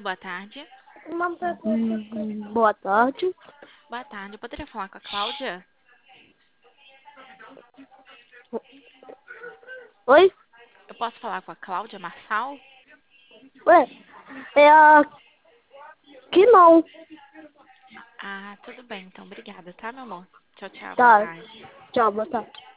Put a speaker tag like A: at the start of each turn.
A: boa tarde.
B: Boa tarde.
A: Boa tarde, eu poderia falar com a Cláudia?
B: Oi?
A: Eu posso falar com a Cláudia Marçal?
B: Ué, é aqui não.
A: Ah, tudo bem, então, obrigada, tá, meu amor? Tchau, tchau, boa
B: Tá.
A: tarde.
B: Tchau, boa tarde.